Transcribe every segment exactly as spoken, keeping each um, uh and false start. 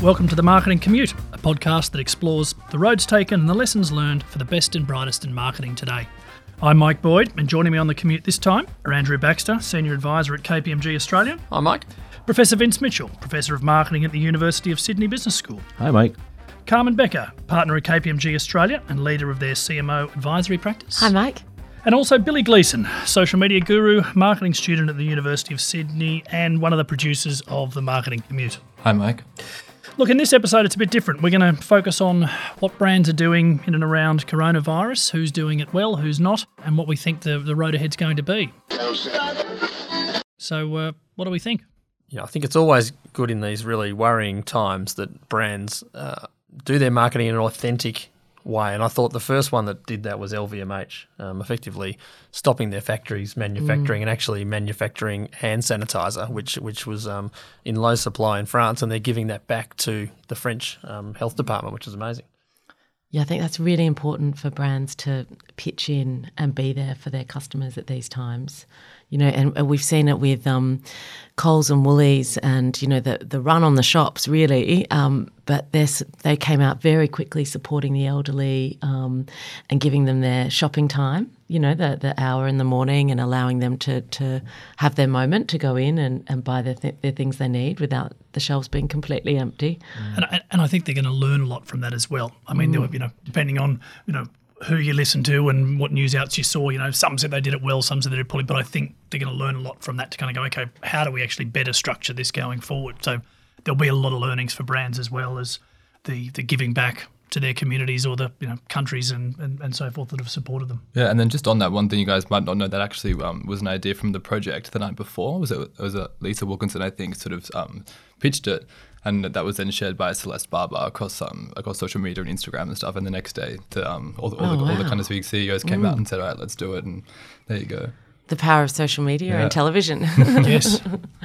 Welcome to The Marketing Commute, a podcast that explores the roads taken and the lessons learned for the best and brightest in marketing today. I'm Mike Boyd, and joining me on the commute this time are Andrew Baxter, Senior Advisor at K P M G Australia. Hi, Mike. Professor Vince Mitchell, Professor of Marketing at the University of Sydney Business School. Hi, Mike. Carmen Becker, Partner at K P M G Australia and leader of their C M O advisory practice. Hi, Mike. And also Billy Gleeson, social media guru, marketing student at the University of Sydney and one of the producers of The Marketing Commute. Hi, Mike. Look, in this episode, it's a bit different. We're going to focus on what brands are doing in and around coronavirus, who's doing it well, who's not, and what we think the, the road ahead's going to be. So, uh, what do we think? Yeah, I think it's always good in these really worrying times that brands uh, do their marketing in an authentic way. And I thought the first one that did that was L V M H, um, effectively stopping their factories manufacturing mm. and actually manufacturing hand sanitizer, which which was um, in low supply in France, and they're giving that back to the French um, health department, which is amazing. Yeah, I think that's really important for brands to pitch in and be there for their customers at these times. You know, and, and we've seen it with um, Coles and Woolies and, you know, the, the run on the shops, really. Um, but they came out very quickly supporting the elderly um, and giving them their shopping time, you know, the, the hour in the morning, and allowing them to, to have their moment to go in and, and buy the, th- the things they need without the shelves being completely empty. Mm. And, I, and I think they're going to learn a lot from that as well. I mean, mm. there were, you know, depending on, you know, who you listen to and what news outlets you saw, you know, some said they did it well, some said they did it poorly, but I think they're going to learn a lot from that to kind of go, okay, how do we actually better structure this going forward? So there'll be a lot of learnings for brands as well as the, the giving back to their communities or the, you know, countries and, and, and so forth that have supported them. Yeah, and then just on that, one thing you guys might not know that actually um, was an idea from the project the night before. Was it, it was uh, Lisa Wilkinson, I think, sort of um, pitched it. And that was then shared by Celeste Barber across um, across social media and Instagram and stuff. And the next day, the, um, all, the, all, oh, the, wow. all the kind of big C E Os came mm. out and said, all right, let's do it. And there you go. The power of social media yeah. and television. Yes.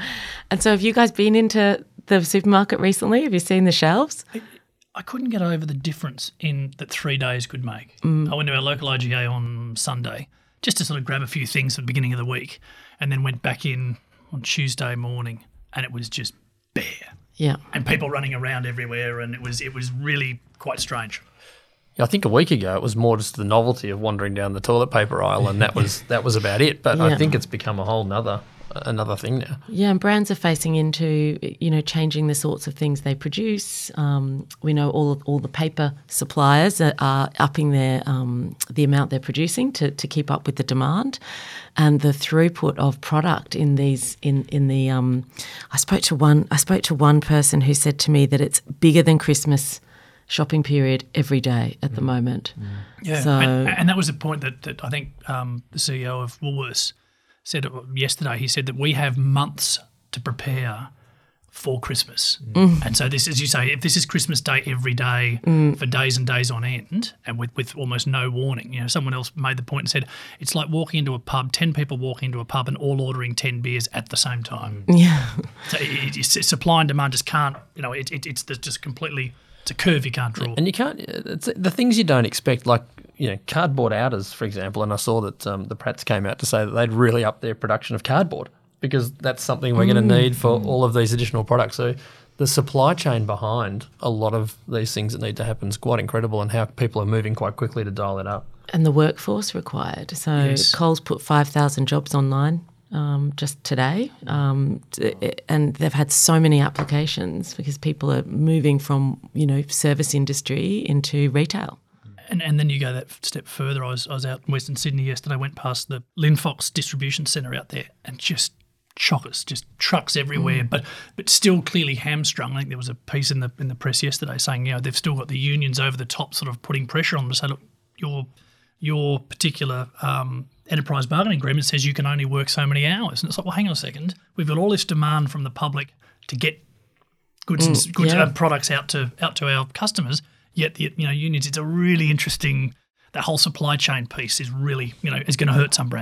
And so have you guys been into the supermarket recently? Have you seen the shelves? I, I couldn't get over the difference in that three days could make. Mm. I went to our local I G A on Sunday just to sort of grab a few things at the beginning of the week, and then went back in on Tuesday morning, and it was just bare. Yeah. And people running around everywhere, and it was it was really quite strange. Yeah, I think a week ago it was more just the novelty of wandering down the toilet paper aisle, and that was that was about it. But yeah. I think it's become a whole nother another thing now. Yeah, and brands are facing into, you know, changing the sorts of things they produce. Um, we know all of, all the paper suppliers are, are upping their um, the amount they're producing to, to keep up with the demand, and the throughput of product in these in in the. Um, I spoke to one. I spoke to one person who said to me that it's bigger than Christmas shopping period every day at mm. the moment. Mm. Yeah, so, and, and that was a point that, that I think um, the C E O of Woolworths said yesterday. He said that we have months to prepare for Christmas. Mm. And so this, as you say, if this is Christmas Day every day mm. for days and days on end and with, with almost no warning, you know, someone else made the point and said it's like walking into a pub, ten people walking into a pub and all ordering ten beers at the same time. Yeah. So it, it's, supply and demand just can't, you know, it, it, it's just completely, it's a curve you can't draw. And you can't, it's the things you don't expect, like, you know, cardboard outers, for example, and I saw that um, the Pratts came out to say that they'd really up their production of cardboard because that's something we're mm. going to need for all of these additional products. So the supply chain behind a lot of these things that need to happen is quite incredible, and how people are moving quite quickly to dial it up. And the workforce required. So yes. Coles put five thousand jobs online um, just today, um, and they've had so many applications because people are moving from, you know, service industry into retail. And and then you go that step further. I was I was out in Western Sydney yesterday, went past the Linfox distribution centre out there, and just chockers, just trucks everywhere, mm. but but still clearly hamstrung. I think there was a piece in the in the press yesterday saying, you know, they've still got the unions over the top sort of putting pressure on them to say, look, your your particular um, enterprise bargaining agreement says you can only work so many hours. And it's like, well, hang on a second. We've got all this demand from the public to get goods mm, and goods yeah. and products out to out to our customers. Yet, the, you know, unions, it's a really interesting, that whole supply chain piece is really, you know, is going to hurt some brands.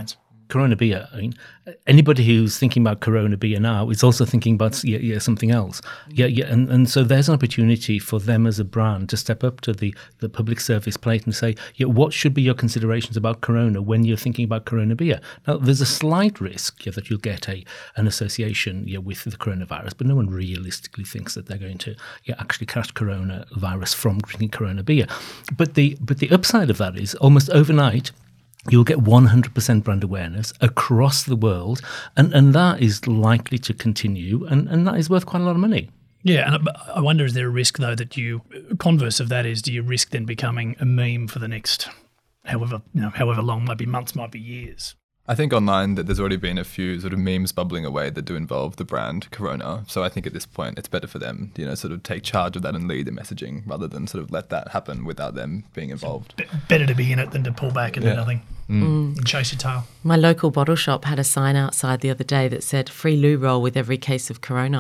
Corona beer, I mean, anybody who's thinking about Corona beer now is also thinking about yeah, yeah, something else. Yeah, yeah, and, and so there's an opportunity for them as a brand to step up to the, the public service plate and say, yeah, what should be your considerations about Corona when you're thinking about Corona beer? Now, there's a slight risk yeah, that you'll get a an association yeah, with the coronavirus, but no one realistically thinks that they're going to yeah, actually catch coronavirus from drinking Corona beer. But the but the upside of that is almost overnight, you'll get one hundred percent brand awareness across the world, and, and that is likely to continue, and, and that is worth quite a lot of money. Yeah, and I wonder, is there a risk, though, that you, converse of that is, do you risk then becoming a meme for the next however, you know, however long, might be months, might be years? I think online that there's already been a few sort of memes bubbling away that do involve the brand Corona. So I think at this point it's better for them, you know, sort of take charge of that and lead the messaging rather than sort of let that happen without them being involved. Be- better to be in it than to pull back and Yeah. do nothing Mm. and chase your tail. My local bottle shop had a sign outside the other day that said "Free loo roll with every case of Corona."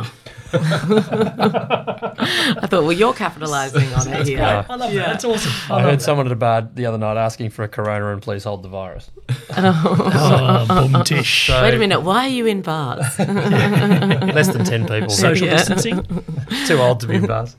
I thought, well, you're capitalising on it here. Yeah. I love that. That's awesome. I, I love heard that. someone at a bar the other night asking for a Corona and please hold the virus. Oh, boom tish. So Wait a minute, why are you in bars? less than ten people. Social Yeah. distancing. Too old to be in bars.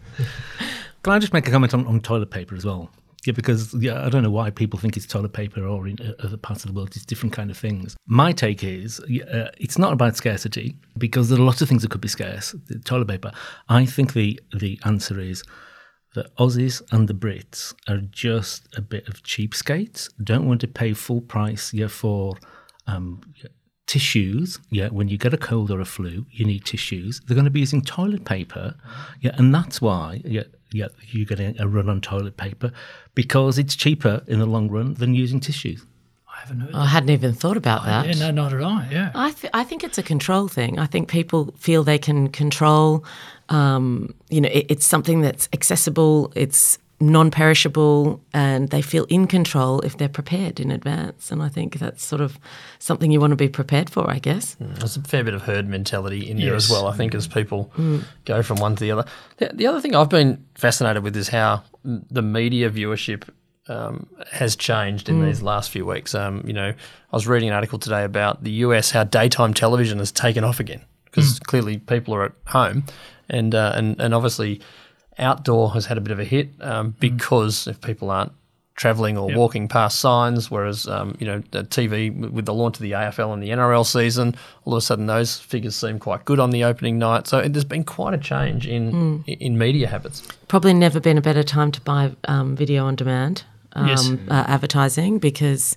Can I just make a comment on, on toilet paper as well? Yeah, because yeah, I don't know why people think it's toilet paper or in other parts of the world, it's different kind of things. My take is uh, it's not about scarcity because there are lots of things that could be scarce. The toilet paper. I think the the answer is that Aussies and the Brits are just a bit of cheapskates, don't want to pay full price yeah, for um, tissues. Yeah, when you get a cold or a flu, you need tissues. They're going to be using toilet paper. Yeah, and that's why yeah, yeah, you're getting a run on toilet paper because it's cheaper in the long run than using tissues. I haven't heard I hadn't even thought about that. that. Yeah, no, not at all. Yeah. I, th- I think it's a control thing. I think people feel they can control, um, you know, it, it's something that's accessible, it's non-perishable, and they feel in control if they're prepared in advance. And I think that's sort of something you want to be prepared for, I guess. There's a fair bit of herd mentality in there Yes. as well, I think, as people go from one to the other. The, the other thing I've been fascinated with is how the media viewership um, has changed in these last few weeks. Um, you know, I was reading an article today about the U S, how daytime television has taken off again because clearly people are at home, and uh, and and obviously outdoor has had a bit of a hit um, because if people aren't travelling or Yep. walking past signs, whereas, um, you know, the T V, with the launch of the A F L and the N R L season, all of a sudden those figures seem quite good on the opening night. So there's been quite a change in in media habits. Probably never been a better time to buy um, video on demand um, Yes. uh, advertising because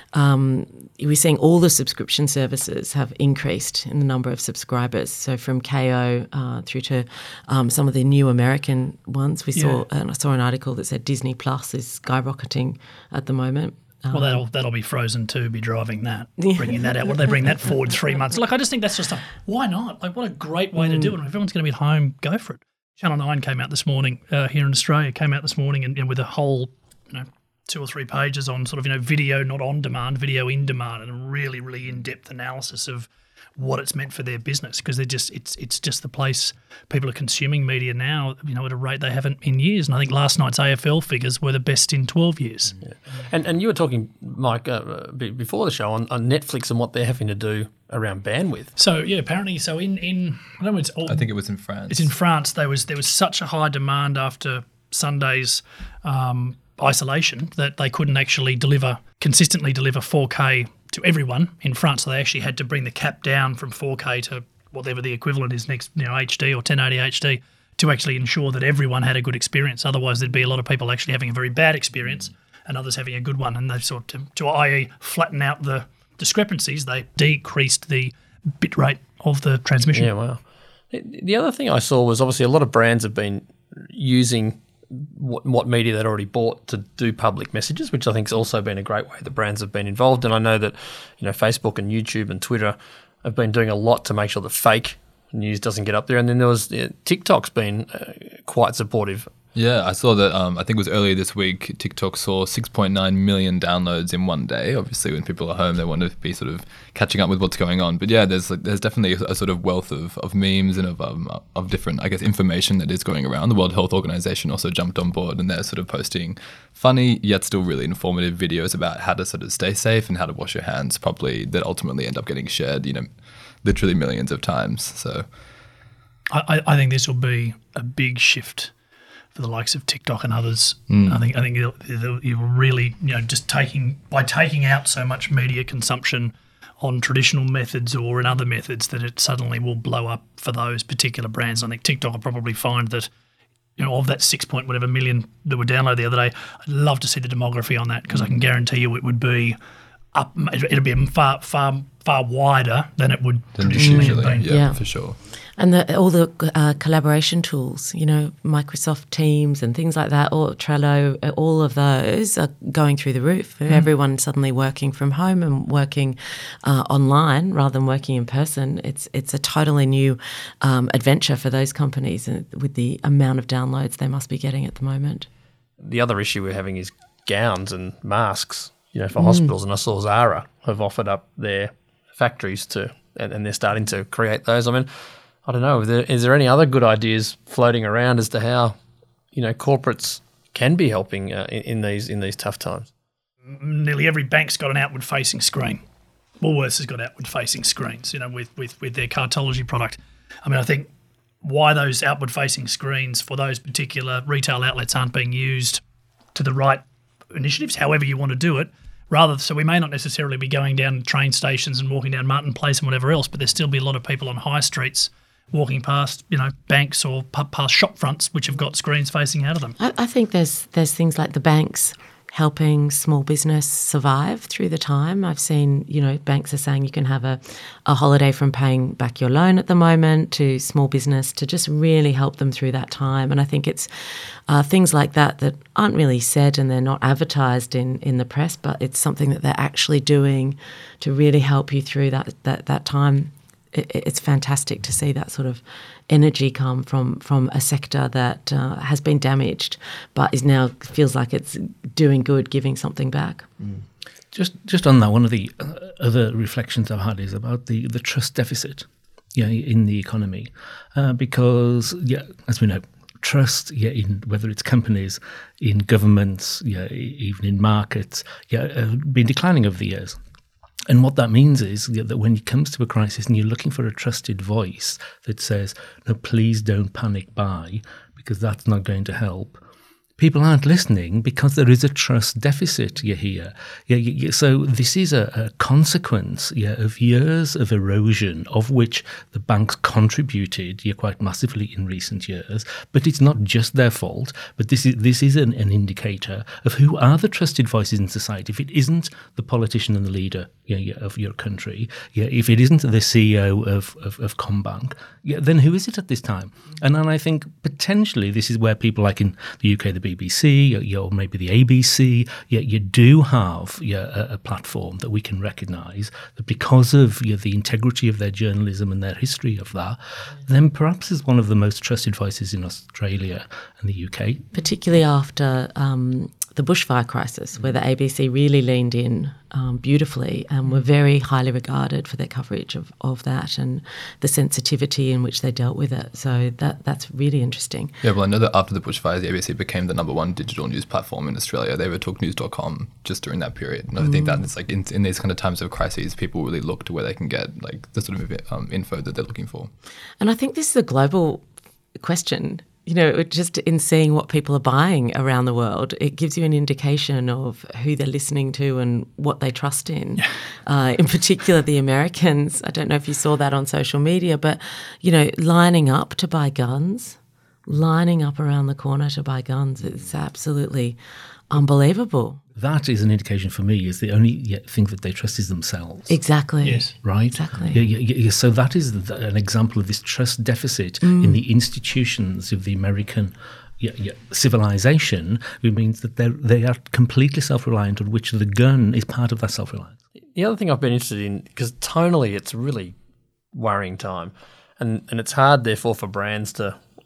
um, we're seeing all the subscription services have increased in the number of subscribers. So from K O uh, through to um, some of the new American ones, we saw. And I saw an article that said Disney Plus is skyrocketing at the moment. Well, that'll that'll be Frozen two, be driving that, bringing that out. What, they bring that forward three months? Like, I just think that's just a, why not? Like, what a great way to do it. If everyone's going to be at home, go for it. Channel nine came out this morning uh, here in Australia, came out this morning and, and with a whole, you know, two or three pages on sort of, you know, video not on demand, video in demand, and a really, really in-depth analysis of what it's meant for their business, because they're just it's it's just the place people are consuming media now, you know, at a rate they haven't in years. And I think last night's A F L figures were the best in twelve years. Yeah. And and you were talking, Mike, uh, be- before the show on, on Netflix and what they're having to do around bandwidth. So yeah, apparently, so in in I don't know, it's all, I think it was in France. it's in France. There was there was such a high demand after Sunday's um, isolation that they couldn't actually deliver consistently deliver four K to everyone in France. So they actually had to bring the cap down from four K to whatever the equivalent is next, you know, H D or ten eighty H D, to actually ensure that everyone had a good experience. Otherwise, there'd be a lot of people actually having a very bad experience and others having a good one. And they've sort of, to that is flatten out the discrepancies, they decreased the bit rate of the transmission. Yeah, wow. The- The other thing I saw was obviously a lot of brands have been using what, what media they'd already bought to do public messages, which I think has also been a great way that brands have been involved. And I know that, you know, Facebook and YouTube and Twitter have been doing a lot to make sure that fake news doesn't get up there. And then there was uh, TikTok's been uh, quite supportive Yeah, I saw that. Um, I think it was earlier this week. TikTok saw six point nine million downloads in one day. Obviously, when people are home, they want to be sort of catching up with what's going on. But yeah, there's like, there's definitely a, a sort of wealth of, of memes and of um, of different, I guess, information that is going around. The World Health Organization also jumped on board, and they're sort of posting funny yet still really informative videos about how to sort of stay safe and how to wash your hands properly. That ultimately end up getting shared, you know, literally millions of times. So, I, I think this will be a big shift for the likes of TikTok and others. Mm. I think I think you'll, you'll really, you know, just taking by taking out so much media consumption on traditional methods or in other methods, that it suddenly will blow up for those particular brands. I think TikTok will probably find that, you know, of that six point whatever million that were downloaded the other day, I'd love to see the demography on that, because mm. I can guarantee you it would be up. It'd be far far far wider than it would than traditionally usually, have been. Yeah, yeah, for sure. And the, all the uh, collaboration tools, you know, Microsoft Teams and things like that, or Trello, all of those are going through the roof. Mm. Everyone suddenly working from home and working uh, online rather than working in person. It's it's a totally new um, adventure for those companies, and with the amount of downloads they must be getting at the moment. The other issue we're having is gowns and masks, you know, for mm. hospitals. And I saw Zara have offered up their factories to, and, and they're starting to create those. I mean, I don't know. Is there, is there any other good ideas floating around as to how, you know, corporates can be helping uh, in, in these in these tough times? Nearly every bank's got an outward-facing screen. Woolworths has got outward-facing screens, you know, with, with, with their Cartology product. I mean, I think why those outward-facing screens for those particular retail outlets aren't being used to the right initiatives, however you want to do it, rather, so we may not necessarily be going down train stations and walking down Martin Place and whatever else, but there'll still be a lot of people on high streets walking past, you know, banks or past shop fronts which have got screens facing out of them. I, I think there's there's things like the banks helping small business survive through the time. I've seen, you know, banks are saying you can have a, a holiday from paying back your loan at the moment to small business to just really help them through that time. And I think it's uh, things like that that aren't really said and they're not advertised in, in the press, but it's something that they're actually doing to really help you through that that, that time. It's fantastic to see that sort of energy come from, from a sector that uh, has been damaged but is now feels like it's doing good, giving something back. Mm. Just just on that, one of the uh, other reflections I've had is about the, the trust deficit yeah, in the economy. Uh, because, yeah, as we know, trust, yeah, in whether it's companies, in governments, yeah, even in markets, yeah, uh, been declining over the years. And what that means is that when it comes to a crisis and you're looking for a trusted voice that says, no, please don't panic buy, because that's not going to help, people aren't listening because there is a trust deficit you hear. Yeah, you, so this is a, a consequence yeah, of years of erosion, of which the banks contributed yeah, quite massively in recent years. But it's not just their fault, but this is this is an, an indicator of who are the trusted voices in society. If it isn't the politician and the leader yeah, yeah, of your country, yeah, if it isn't the C E O of, of, of Combank, yeah, then who is it at this time? And then I think potentially this is where people like in the U K, the B B C, or maybe the A B C, yeah, you do have yeah, a, a platform that we can recognise that because of yeah, the integrity of their journalism and their history of that, then perhaps is one of the most trusted voices in Australia and the U K. Particularly after um, the bushfire crisis, where the A B C really leaned in um, beautifully and were very highly regarded for their coverage of, of that and the sensitivity in which they dealt with it. So that that's really interesting. Yeah, well, I know that after the bushfires, the A B C became the number one digital news platform in Australia. They overtook news dot com just during that period. And I mm. think that it's like in, in these kind of times of crises, people really look to where they can get like the sort of um, info that they're looking for. And I think this is a global question. You know, just in seeing what people are buying around the world, it gives you an indication of who they're listening to and what they trust in. Uh, in particular, the Americans. I don't know if you saw that on social media, but, you know, lining up to buy guns, lining up around the corner to buy guns, it's absolutely unbelievable. That is an indication for me is the only thing that they trust is themselves. Exactly. Yes. Right? Exactly. Yeah, yeah, yeah. So that is the, an example of this trust deficit mm. in the institutions of the American yeah, yeah, civilization, which means that they are completely self-reliant, on which the gun is part of that self-reliance. The other thing I've been interested in, because tonally it's a really worrying time, and, and it's hard, therefore, for brands to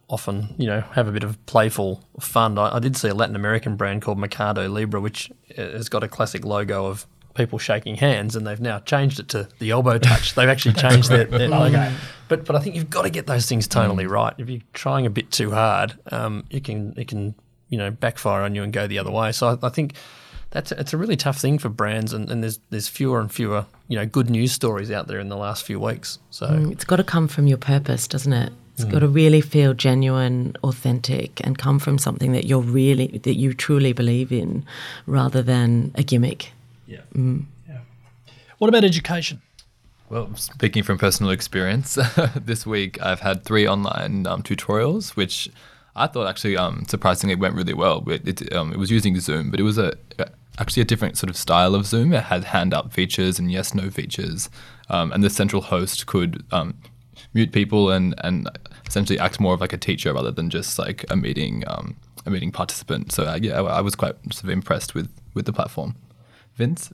often, you know, have a bit of playful fun. I, I did see a Latin American brand called Mercado Libre, which has got a classic logo of people shaking hands, and they've now changed it to the elbow touch. They've actually changed their, their logo. But but I think you've got to get those things tonally right. If you're trying a bit too hard, um, it can it can you know backfire on you and go the other way. So I, I think that's it's a really tough thing for brands, and, and there's there's fewer and fewer you know good news stories out there in the last few weeks. So Mm, it's got to come from your purpose, doesn't it? It's got to really feel genuine, authentic, and come from something that you're really that you truly believe in, rather than a gimmick. Yeah. yeah. What about education? Well, speaking from personal experience, this week I've had three online um, tutorials, which I thought actually um, surprisingly went really well. It, it, um, it was using Zoom, but it was a actually a different sort of style of Zoom. It had hand-up features and yes-no features, um, and the central host could um, mute people and, and essentially act more of like a teacher rather than just like a meeting um, a meeting participant. So uh, yeah, I, I was quite sort of impressed with, with the platform. Vince?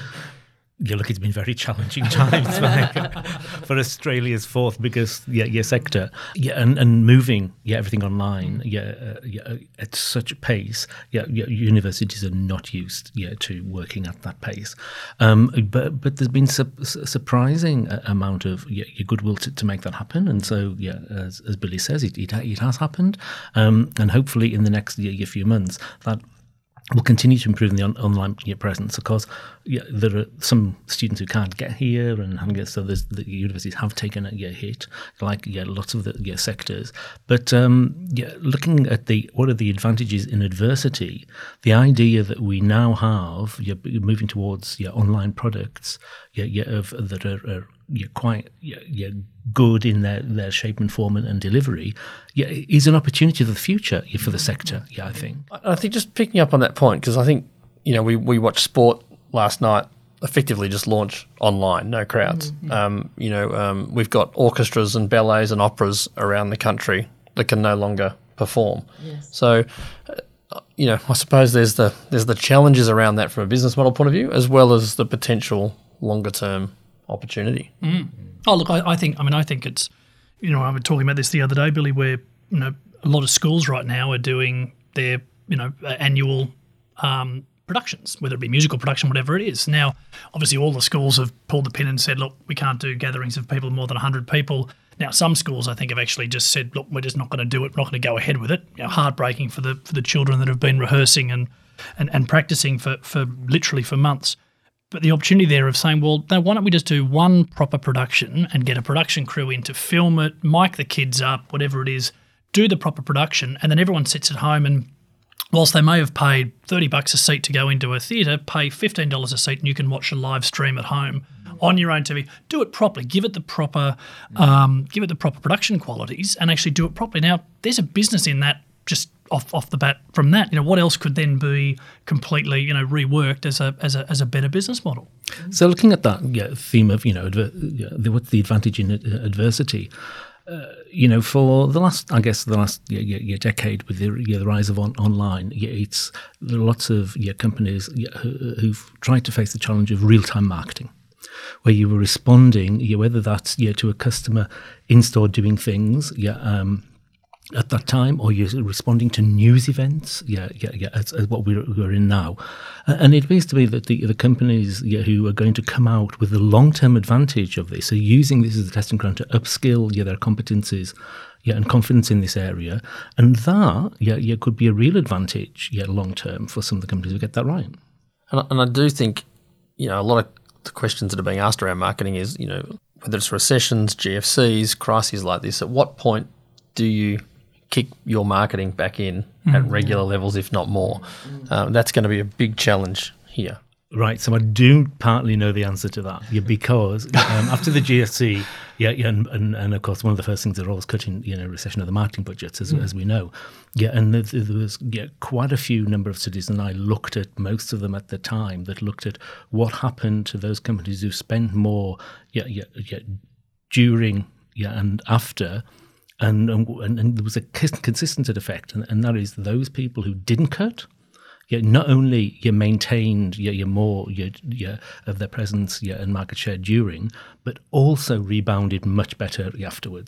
You're lucky, it's been very challenging times for, for Australia's fourth biggest yeah, yeah, sector. Yeah, and, and moving yeah, everything online yeah, uh, yeah, at such a pace. Yeah, yeah, universities are not used yeah, to working at that pace. Um, but but there's been su- surprising amount of yeah, goodwill to, to make that happen. And so, yeah, as, as Billy says, it, it, it has happened. Um, and hopefully in the next yeah, few months, that we'll continue to improve the on- online yeah, presence. Of course, yeah, there are some students who can't get here, and haven't get, so there's, the universities have taken a yeah, hit, like yeah, lots of the yeah, sectors. But um, yeah, looking at the what are the advantages in adversity, the idea that we now have yeah, moving towards yeah, online products yeah, yeah, of, that are, are yeah, quite yeah, yeah, good in their, their shape and form and, and delivery, yeah, is an opportunity for the future yeah, for the sector, yeah, I think. I think just picking up on that point, because I think, you know, we, we watched sport last night effectively just launch online, no crowds. Mm-hmm. Um, you know, um, we've got orchestras and ballets and operas around the country that can no longer perform. Yes. So, uh, you know, I suppose there's the there's the challenges around that from a business model point of view, as well as the potential longer term opportunity. Mm. Oh, look, I, I think, I mean, I think it's, you know, I was talking about this the other day, Billy, where, you know, a lot of schools right now are doing their, you know, annual um, productions, whether it be musical production, whatever it is. Now, obviously all the schools have pulled the pin and said, look, we can't do gatherings of people more than one hundred people. Now, some schools, I think, have actually just said, look, we're just not going to do it, we're not going to go ahead with it. You know, heartbreaking for the for the children that have been rehearsing and, and, and practicing for, for literally for months. But the opportunity there of saying, well, now why don't we just do one proper production and get a production crew in to film it, mic the kids up, whatever it is, do the proper production, and then everyone sits at home and whilst they may have paid thirty bucks a seat to go into a theatre, pay fifteen dollars a seat and you can watch a live stream at home on your own T V. Do it properly. Give it the proper um, give it the proper production qualities and actually do it properly. Now, there's a business in that just off off the bat from that. You know, what else could then be completely, you know, reworked as a as a as a better business model? So looking at that yeah, theme of, you know, adver- yeah, the, what's the advantage in uh, adversity? Uh, you know, for the last, I guess, the last yeah, yeah, yeah, decade with the, yeah, the rise of on, online, yeah, it's there are lots of yeah, companies yeah, who, who've tried to face the challenge of real-time marketing, where you were responding, yeah, whether that's yeah, to a customer in-store doing things, yeah, um, at that time, or you're responding to news events, yeah, yeah, yeah, as, as what we're, we're in now. Uh, and it appears to be that the, the companies yeah, who are going to come out with the long-term advantage of this are using this as a testing ground to upskill yeah, their competencies yeah, and confidence in this area. And that yeah, yeah, could be a real advantage yeah, long-term for some of the companies who get that right. And I, and I do think, you know, a lot of the questions that are being asked around marketing is, you know, whether it's recessions, G F Cs, crises like this, at what point do you kick your marketing back in mm. at regular levels, if not more? Um, that's going to be a big challenge here. Right, so I do partly know the answer to that, yeah, because um, after the G F C, yeah, yeah and, and, and of course one of the first things they're always cutting, you know, recession of the marketing budgets, as, mm. as we know. Yeah, and there, there was yeah, quite a few number of studies, and I looked at most of them at the time, that looked at what happened to those companies who spent more yeah, yeah, yeah, during yeah, and after. And, and and there was a consistent effect, and, and that is those people who didn't cut, yeah, not only you maintained yeah, you more yeah, yeah, of their presence yeah, and market share during, but also rebounded much better afterwards.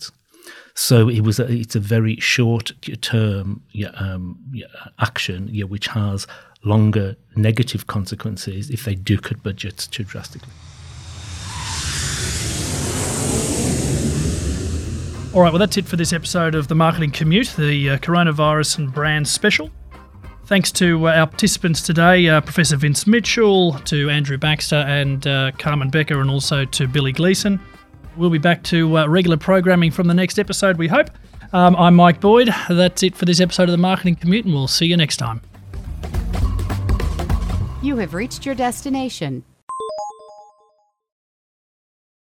So it was a, it's a very short term yeah, um, yeah, action yeah, which has longer negative consequences if they do cut budgets too drastically. All right, well, that's it for this episode of The Marketing Commute, the uh, Coronavirus and Brand Special. Thanks to uh, our participants today, uh, Professor Vince Mitchell, to Andrew Baxter and uh, Carmen Becker, and also to Billy Gleeson. We'll be back to uh, regular programming from the next episode, we hope. Um, I'm Mike Boyd. That's it for this episode of The Marketing Commute, and we'll see you next time. You have reached your destination.